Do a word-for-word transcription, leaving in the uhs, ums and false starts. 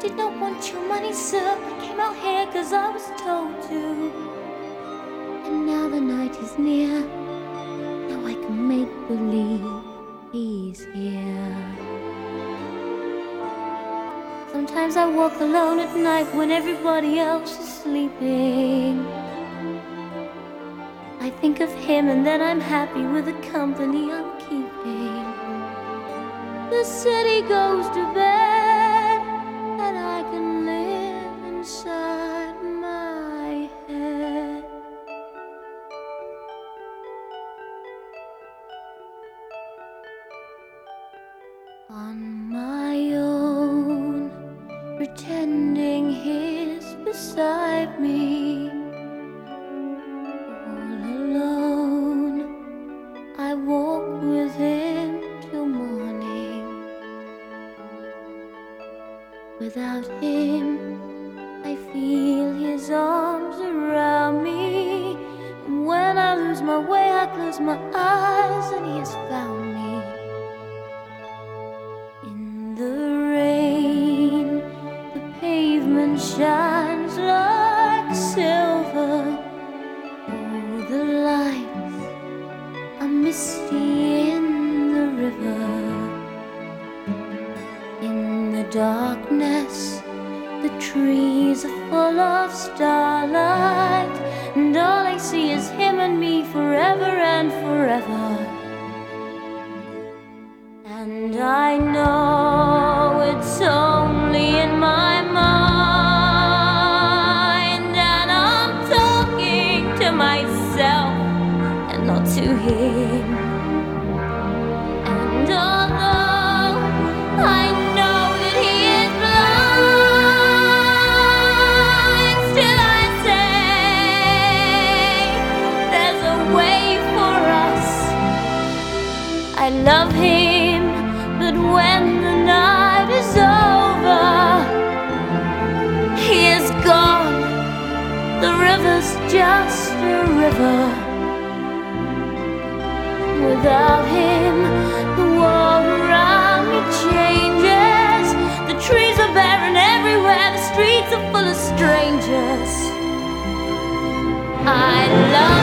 did not want your money, sir. I came out here cause I was told to. And now the night is near. Now I can make believe he's here. Sometimes I walk alone at night when everybody else is sleeping. I think of him and then I'm happy with the company I'm keeping. The city goes to bed and I can live inside my head. On my own, pretending he's beside me. All alone, I walk with him till morning. Without him, I feel his arms around me. And when I lose my way, I close my eyes and he has found me. In the rain, the pavement shines like silver. Oh, the lights are misty in the river. In the darkness, the trees are full of starlight, and all I see is him and me forever and forever. And I know it's only in my mind, and I'm talking to myself and not to him. And although I know that he is blind, still I say there's a way for us. I love him, but when the night is over, he is gone. The river's just a river. Without him, the world around me changes. The trees are barren everywhere, the streets are full of strangers. I love